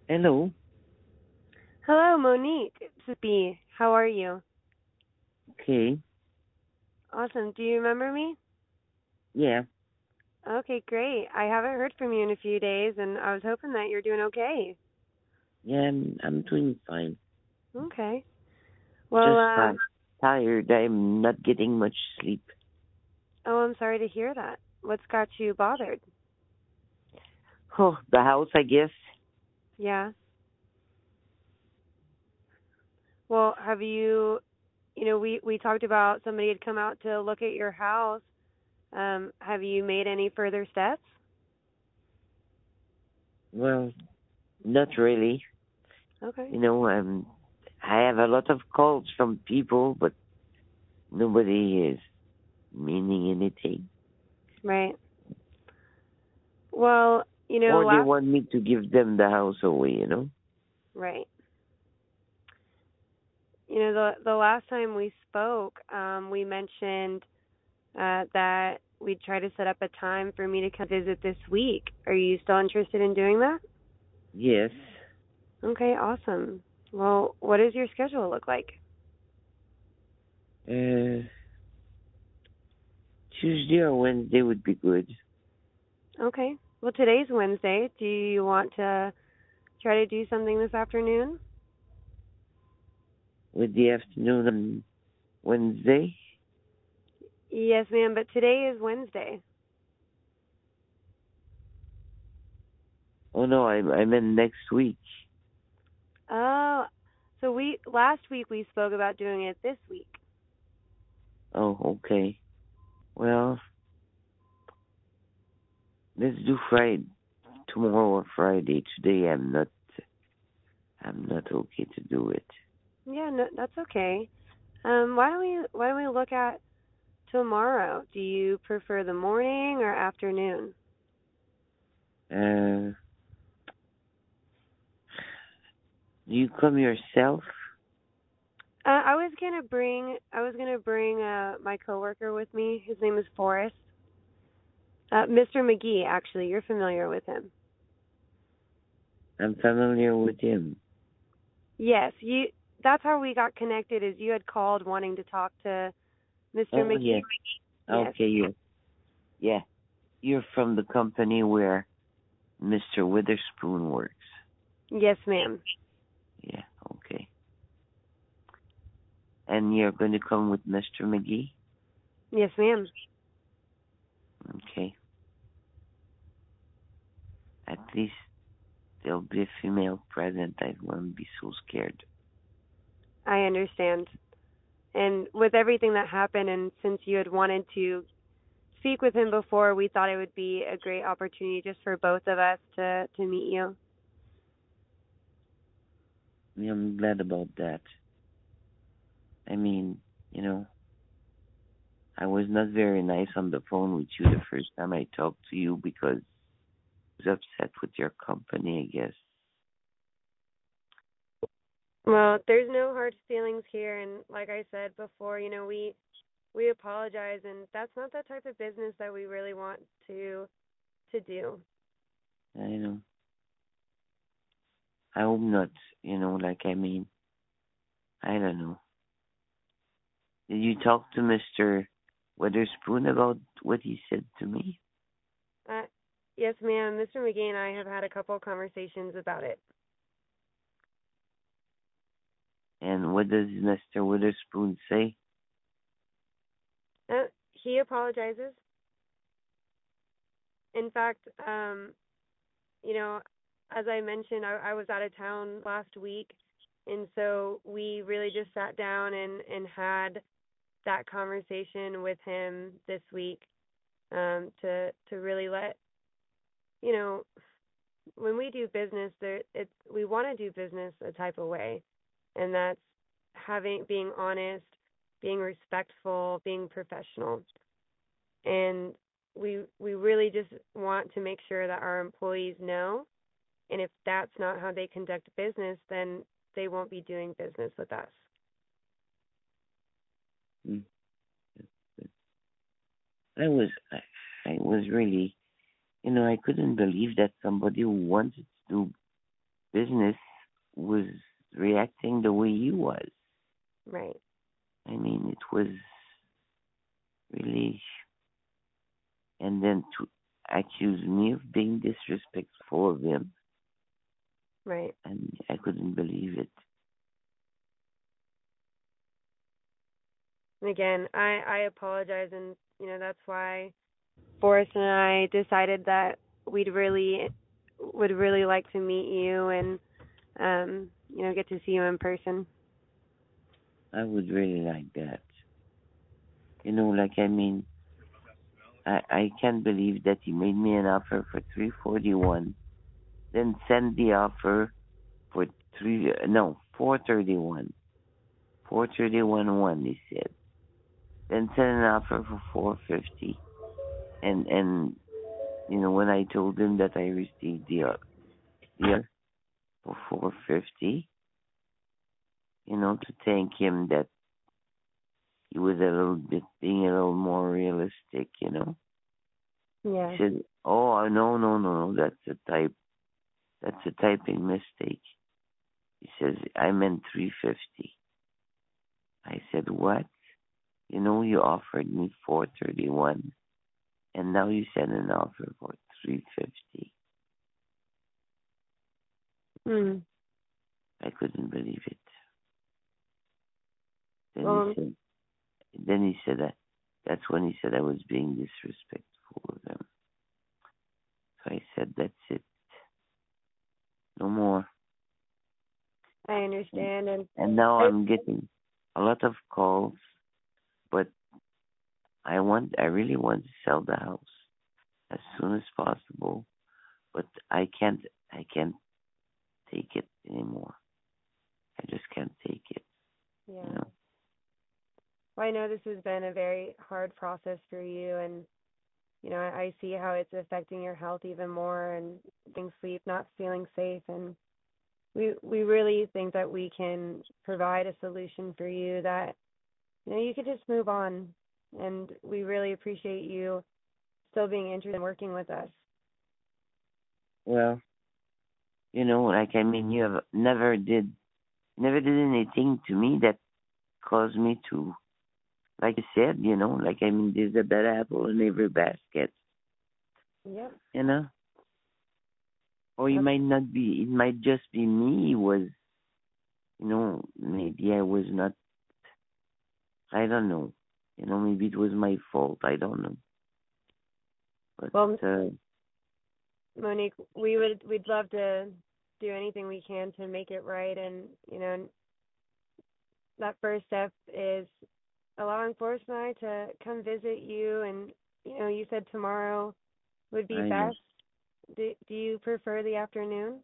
Hello. Hello, Monique. This is B. How are you? Okay. Awesome. Do you remember me? Yeah. Okay, great. I haven't heard from you in a few days, and I was hoping that you're doing okay. Yeah, I'm doing fine. Okay. Well, Just tired. I'm not getting much sleep. oh, I'm sorry to hear that. What's got you bothered? Oh, the house, I guess. Yeah. Well, we talked about somebody had come out to look at your house. Have you made any further steps? Well, not really. Okay. You know, I have a lot of calls from people, but nobody is meaning anything. Right. Well, Or they last want me to give them the house away. right. The last time we spoke, we mentioned that we'd try to set up a time for me to come visit this week. Are you still interested in doing that? Yes. Okay, awesome. Well, what does your schedule look like? Uh, Tuesday or Wednesday would be good. Okay. Well, today's Wednesday. Do you want to try to do something this afternoon? With the afternoon on Wednesday. Yes, ma'am, but today is Wednesday. Oh no, I'm in next week. Oh, so we last week we spoke about doing it this week. Oh, okay. Well, let's do Friday tomorrow or Friday. Today I'm not okay to do it. Yeah, no, that's okay. Why don't we look at tomorrow? Do you prefer the morning or afternoon? Uh, do you come yourself? I was gonna bring my coworker with me. His name is Forrest. Mr. McGee, actually, you're familiar with him. I'm familiar with him. Yes, you. That's how we got connected. Is you had called wanting to talk to Mr. Oh McGee? yes. Yes. Okay, yes. Yeah. You're from the company where Mr. Witherspoon works. Yes, ma'am. Yeah, okay. And you're going to come with Mr. McGee? Yes, ma'am. Okay. At least there'll be a female present. I won't be so scared. I understand. And with everything that happened, and since you had wanted to speak with him before, we thought it would be a great opportunity just for both of us to meet you. Yeah, I'm glad about that. I mean, you know, I was not very nice on the phone with you the first time I talked to you because I was upset with your company, I guess. Well, there's no hard feelings here, and like I said before, we apologize, and that's not the type of business that we really want to do. I know. I hope not, I don't know. Did you talk to Mr. Witherspoon about what he said to me? Uh, yes, ma'am. Mr. McGee and I have had a couple conversations about it. And what does Mr. Witherspoon say? He apologizes. In fact, you know, as I mentioned, I was out of town last week, and so we really just sat down and had that conversation with him this week, to really let you know when we do business, we want to do business a type of way, and that's being honest, being respectful, being professional, and we really just want to make sure that our employees know. And if that's not how they conduct business, then they won't be doing business with us. Hmm. I was really, I couldn't believe that somebody who wanted to do business was reacting the way he was. Right. I mean, it was really, and then to accuse me of being disrespectful of him, Right. and I couldn't believe it. And again, I apologize, and that's why Boris and I decided that we'd really would really like to meet you and get to see you in person. I would really like that. Like I mean, I can't believe that he made me an offer for 341, then sent the offer for 431, 431 he said, then sent an offer for 450, and when I told him that I received the offer for 450, to thank him that he was a little bit being a little more realistic. Yeah. He said, "Oh, no, no, no, no, that's a typing mistake." He says, "I meant 350." I said, "What? You offered me 431, and now you send an offer for 350." Mm. I couldn't believe it. Then Well, he said that. That's when he said I was being disrespectful of him. So I said, "That's it. No more." I understand, and And now I, I'm getting a lot of calls, but I really want to sell the house as soon as possible, but I can't take it anymore. I just can't take it, yeah. you know. Well, I know this has been a very hard process for you, and I see how it's affecting your health even more, and getting sleep, not feeling safe, and we really think that we can provide a solution for you that you could just move on, and we really appreciate you still being interested in working with us. Well, like I mean, you have never did anything to me that caused me to, like I said, like I mean, there's a bad apple in every basket, Yep. you know. Or it might not be. It might just be me. Was maybe I was not. I don't know. Maybe it was my fault. I don't know. But Well, Monique, we'd love to do anything we can to make it right, and that first step is allowing Forrest and I to come visit you, and you said tomorrow would be I know. best. Do you prefer the afternoon?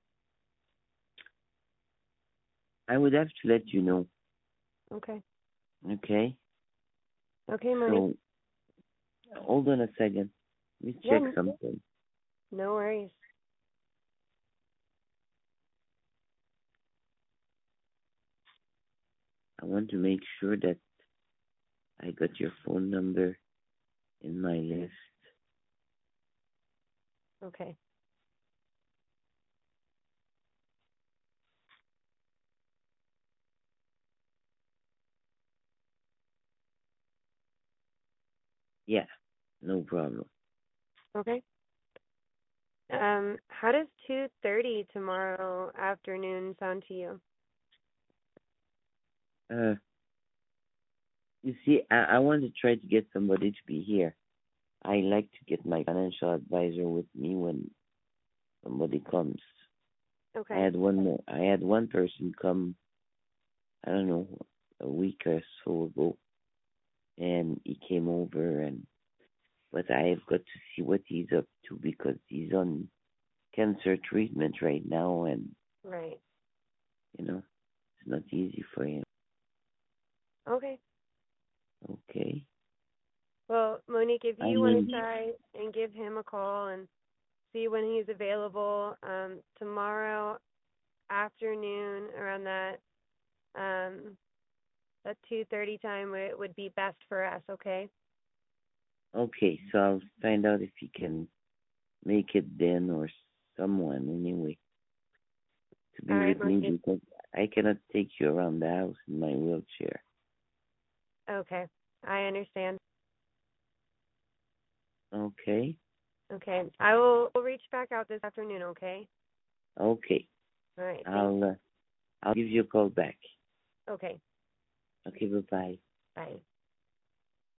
I would have to let you know. Okay. Okay. Okay, Monique. So hold on a second. Let me Yeah, check something. no worries. I want to make sure that I got your phone number in my list. Okay. Yeah, no problem. Okay. How does 2:30 tomorrow afternoon sound to you? Uh, you see, I want to try to get somebody to be here. I like to get my financial advisor with me when somebody comes. Okay. I had one person come, I don't know, a week or so ago, and he came over, but I've got to see what he's up to because he's on cancer treatment right now, and Right. it's not easy for him. Okay. Okay. Well, Monique, if I you want mean, to try and give him a call and see when he's available, tomorrow afternoon around um, that 2:30 time would be best for us. Okay. okay, so I'll find out if he can make it then or someone anyway. to be All right, with me Marcy. because I cannot take you around the house in my wheelchair. Okay, I understand. Okay? Okay, I will reach back out this afternoon. Okay. Okay. All right. Thanks. I'll give you a call back. Okay. Okay, bye-bye. Bye.